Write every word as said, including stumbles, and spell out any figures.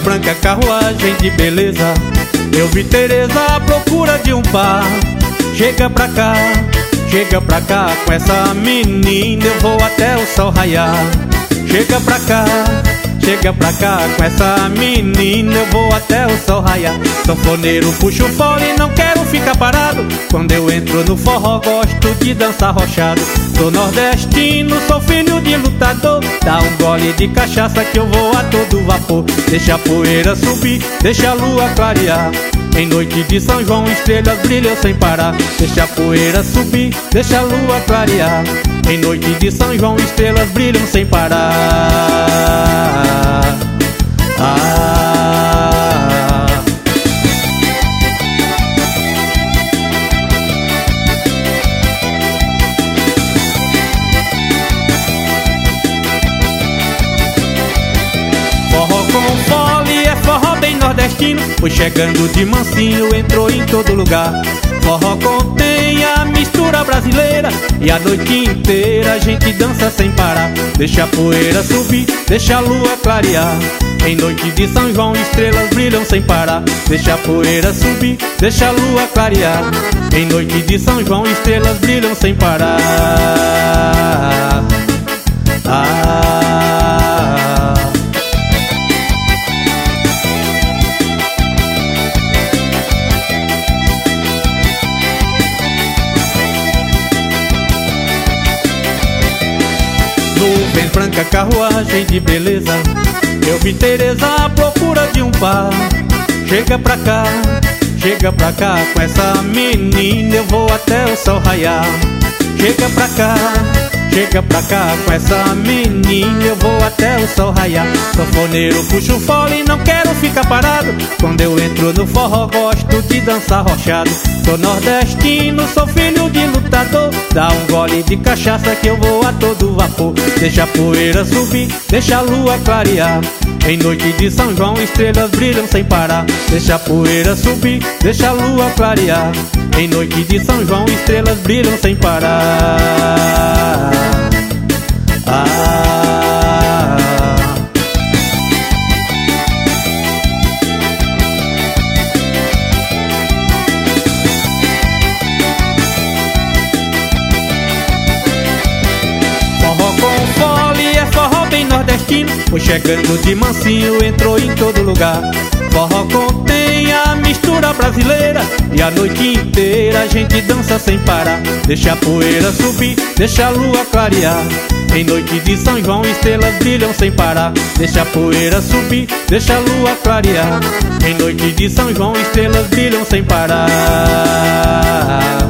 branca, carruagem de beleza. Eu vi Teresa à procura de um par. Chega pra cá, chega pra cá, com essa menina eu vou até o sol raiar. Chega pra cá, chega pra cá, com essa menina eu vou até o sol raiar. Sanfoneiro, puxo o fole, não quero ficar parado. Quando eu entro no forró gosto de dançar rochado. Sou nordestino, sou filho de lutador. Dá um gole de cachaça que eu vou a todo vapor. Deixa a poeira subir, deixa a lua clarear. Em noite de São João estrelas brilham sem parar. Deixa a poeira subir, deixa a lua clarear. Em noite de São João estrelas brilham sem parar. Ah. Forró com fole é forró bem nordestino. Foi chegando de mansinho, entrou em todo lugar. Forró contém a mistura brasileira e a noite inteira a gente dança sem parar. Deixa a poeira subir, deixa a lua clarear. Em noite de São João estrelas brilham sem parar. Deixa a poeira subir, deixa a lua clarear. Em noite de São João estrelas brilham sem parar. Ah. Nuvem branca, carruagem de beleza. Eu vi Teresa à procura de um par. Chega pra cá, chega pra cá, com essa menina eu vou até o sol raiar. Chega pra cá, chega pra cá, com essa menina eu vou até o sol raiar. Sanfoneiro, puxo o fole, não quero ficar parado. Quando eu entro no forró gosto de dançar rochado. Sou nordestino, sou filho de lutador. Dá um gole de cachaça que eu vou a todo vapor. Deixa a poeira subir, deixa a lua clarear. Em noite de São João estrelas brilham sem parar. Deixa a poeira subir, deixa a lua clarear. Em noite de São João estrelas brilham sem parar. Ah. Forró com fole é forró bem nordestino. Foi chegando de mansinho, entrou em todo lugar. Forró contém a mistura brasileira e a noite inteira a gente dança sem parar. Deixa a poeira subir, deixa a lua clarear. Em noite de São João estrelas brilham sem parar. Deixa a poeira subir, deixa a lua clarear. Em noite de São João estrelas brilham sem parar.